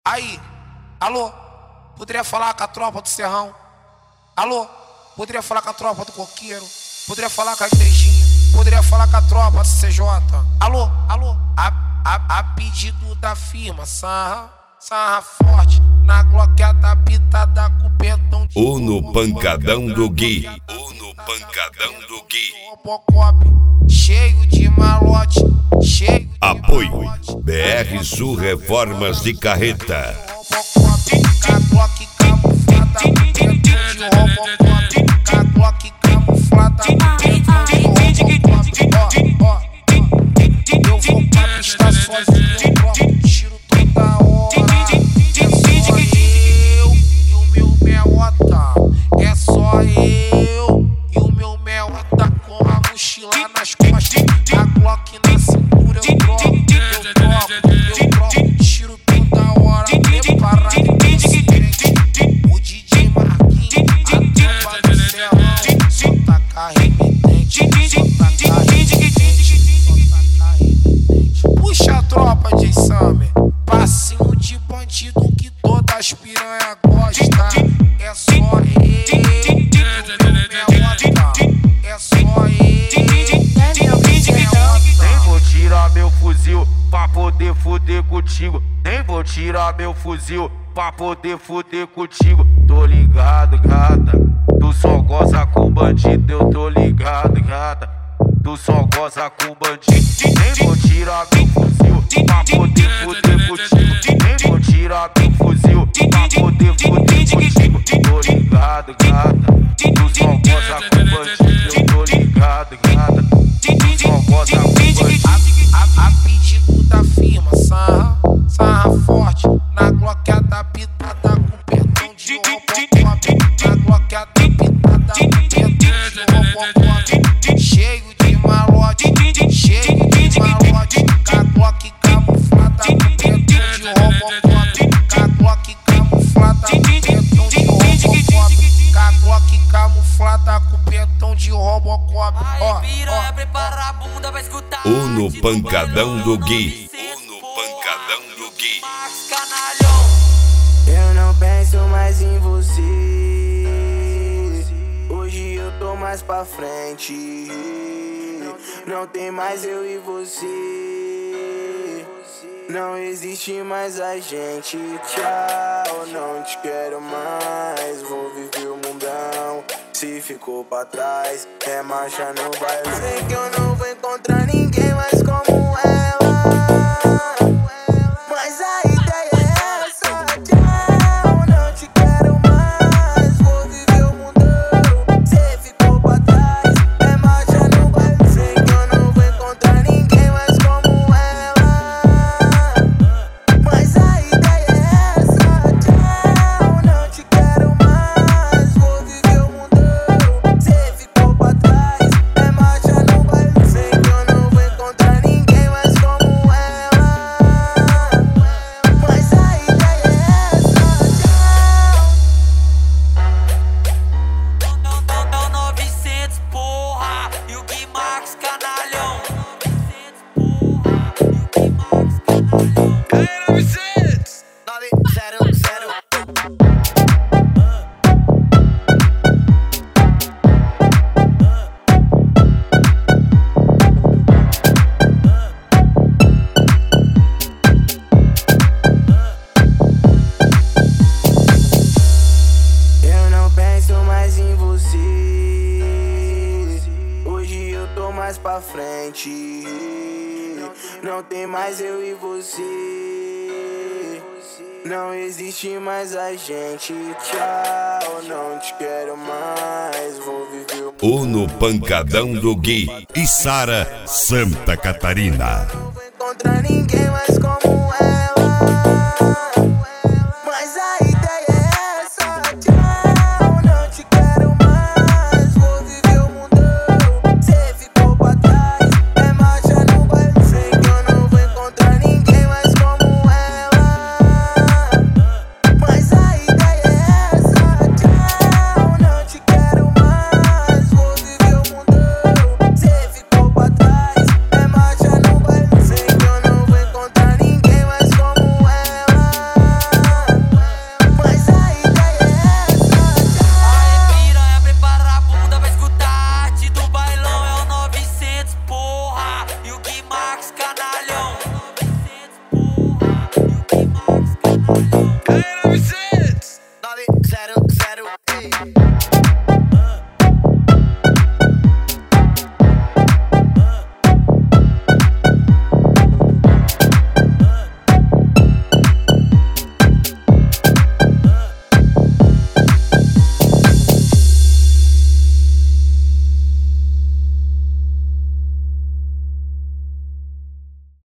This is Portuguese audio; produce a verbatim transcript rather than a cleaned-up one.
Aí, alô, poderia falar com a tropa do Serrão? Alô, poderia falar com a tropa do Coqueiro? Poderia falar com a igrejinha? Poderia falar com a tropa do C J? Alô, alô, a, a, a pedido da firma, sarra, sarra forte, na gloqueada pitada com pentão de... Ou no pancadão do Gui. Ou no pancadão do Gui. Robocop, cheio de malote, cheio de Apoio malote. B R Sul Reformas de Carreta. Robocop, Glock camuflada, pentão de Robocop, Glock camuflada, pentão de Robocop. Ó, ó, ó, eu vou pra pista sozinho, eu troco tiro toda hora. É só eu e o meu meota. É só eu e o meu meota com a mochila nas costas, a Glock na cintura. Eu troco, eu troco, eu troco tiro toda hora. Preparado e consciente, o D J Marquinhos, a tropa do Serrão. Só taca remitente, só taca remitente, só taca remitente. Puxa a tropa, J Summer, passinho de bandido que todas as piranha gosta. É só eu e o meu meota. É só eu e o meu meota. Nem vou tirar meu fuzil pra poder fuder contigo. Nem vou tirar meu fuzil pra poder fuder contigo. Tô ligado, gata, tu só goza com bandido. Eu tô ligado, gata, tu só goza com bandido. Nem vou tirar meu fuzil pra poder fuder contigo. Nem vou tirar meu fuzil pra poder fuder contigo. Tô ligado, gata, tu só goza com bandido. Eu tô ligado, gata, tu só goza com bandido. A, a, a pedido da firma, sarra, sarra forte, na gloqueada pitada com pentão de Robocop, na gloqueada pitada com pentão de Robocop, cheio de malote, cheio de malote, com a Glock camuflada com pentão de Robocop, com a Glock camuflada com pentão de Robocop, com a Glock camuflada com pentão de Robocop. Ó, piranha, prepara a bunda pra escutar. Ou no pancadão do Gui. Ou no pancadão do Gui. Eu não penso mais em você. Hoje eu tô mais pra frente. Não tem mais eu e você. Não existe mais a gente. Tchau, não te quero mais. Vou viver o mundão. Se ficou pra trás, é marcha no baile. Sei que eu não vou encontrar ninguém mais como ela. Mas a ideia é essa. Tchau, não te quero mais. Vou viver o mundão. Se ficou pra trás, é marcha no baile. Sei que eu não vou encontrar ninguém mais como ela. Mas a ideia é essa. Tchau, não te quero mais. Vou viver o mundão. Se ficou pra trás, é marcha no baile. Sei que eu não vou encontrar ninguém mais como ela. Mas a ideia é essa. Não, não, não, não, novecentos, porra. E o Gui Max, canalhão. novecentos, porra. E o Gui Max, canalhão. Aí, novecentos! nove zero zero. Eu não penso mais em você. Hoje eu tô mais pra frente. Não tem mais eu e você. Não existe mais a gente. Tchau, não te quero mais. Vou viver o Ou no pancadão do Gui. Içara, Santa Catarina. Não vou encontrar ninguém mais